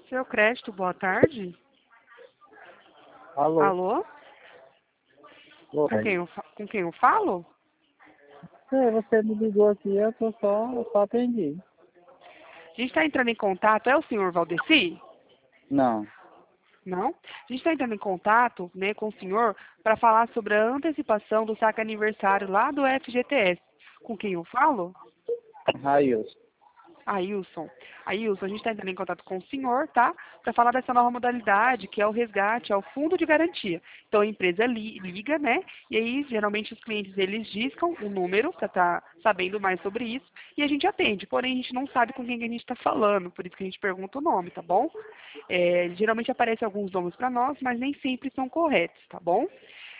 Seu Crédito, boa tarde. Alô? Alô? Oi. Com quem eu falo? Você me ligou aqui, eu só atendi. A gente está entrando em contato, é o senhor Valdeci? Não. Não? A gente está entrando em contato, né, com o senhor para falar sobre a antecipação do saque aniversário lá do FGTS. Com quem eu falo? Railson. Ailson. Ailson, a gente está entrando em contato com o senhor, tá? Para falar dessa nova modalidade, que é o resgate, é o fundo de garantia. Então, a empresa liga, né? E aí, geralmente, os clientes, eles discam o número para estar sabendo mais sobre isso. E a gente atende. Porém, a gente não sabe com quem que a gente está falando. Por isso que a gente pergunta o nome, tá bom? Geralmente, aparecem alguns nomes para nós, mas nem sempre são corretos, tá bom?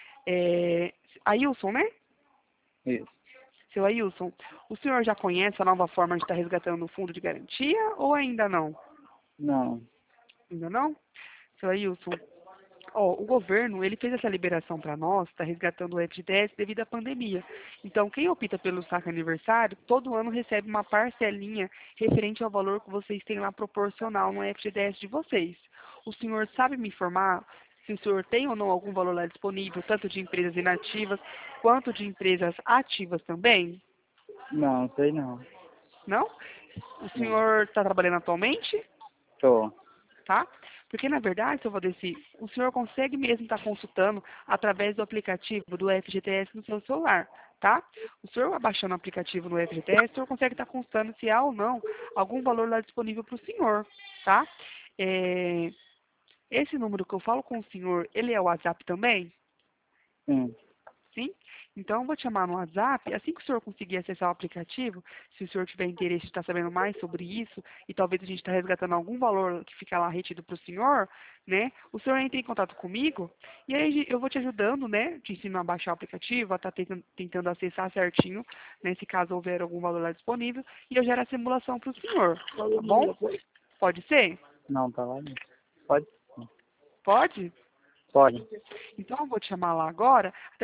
Ailson, né? Isso. Seu Ailson, o senhor já conhece a nova forma de estar resgatando o fundo de garantia ou ainda não? Não. Ainda não? Seu Ailson, o governo, ele fez essa liberação para nós, está resgatando o FGTS devido à pandemia. Então, quem opta pelo saque aniversário, todo ano recebe uma parcelinha referente ao valor que vocês têm lá proporcional no FGTS de vocês. O senhor sabe me informar se o senhor tem ou não algum valor lá disponível, tanto de empresas inativas quanto de empresas ativas também? Não, sei não. Não? O Não. senhor está trabalhando atualmente? Tô. Tá? Porque, na verdade, seu Valdeci, o senhor consegue mesmo estar consultando através do aplicativo do FGTS no seu celular, tá? O senhor abaixando o aplicativo no FGTS, o senhor consegue estar consultando se há ou não algum valor lá disponível para o senhor, tá? É, esse número que eu falo com o senhor, ele é o WhatsApp também? Sim. Sim? Então, eu vou te chamar no WhatsApp. Assim que o senhor conseguir acessar o aplicativo, se o senhor tiver interesse em estar sabendo mais sobre isso, e talvez a gente está resgatando algum valor que fica lá retido para o senhor, né? O senhor entra em contato comigo, e aí eu vou te ajudando, né? Te ensino a baixar o aplicativo, a estar tentando acessar certinho, né? Se caso houver algum valor lá disponível, e eu gero a simulação para o senhor, tá bom? Pode ser? Não, tá lá não. Pode? Pode? Pode. Então, eu vou te chamar lá agora.